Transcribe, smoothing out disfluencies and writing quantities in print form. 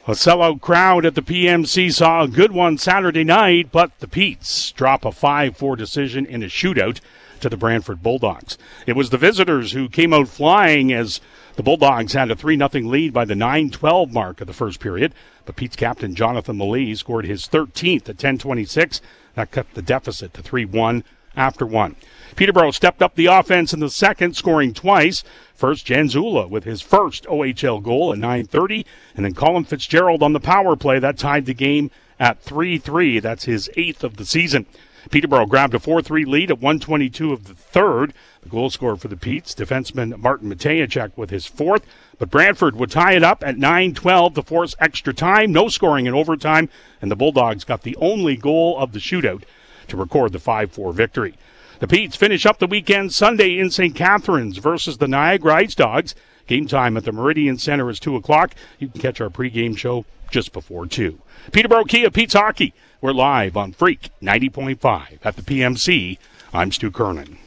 A sellout crowd at the PMC saw a good one Saturday night, but the Petes drop a 5-4 decision in a shootout to the Brantford Bulldogs. It was the visitors who came out flying as the Bulldogs had a 3-0 lead by the 9-12 mark of the first period. But Pete's captain Jonathan Malee scored his 13th at 10:26. That cut the deficit to 3-1 after one. Peterborough stepped up the offense in the second, scoring twice. First, Janzula with his first OHL goal at 9:30, and then Colin Fitzgerald on the power play. That tied the game at 3-3. That's his 8th of the season. Peterborough grabbed a 4-3 lead at 1:22 of the third. The goal scorer for the Petes, defenseman Martin Matejacek with his 4th. But Brantford would tie it up at 9:12 to force extra time. No scoring in overtime, and the Bulldogs got the only goal of the shootout to record the 5-4 victory. The Petes finish up the weekend Sunday in St. Catharines versus the Niagara Ice Dogs. Game time at the Meridian Center is 2 o'clock. You can catch our pregame show just before 2. Peterborough Kia Petes Hockey. We're live on Freak 90.5 at the PMC. I'm Stu Kernan.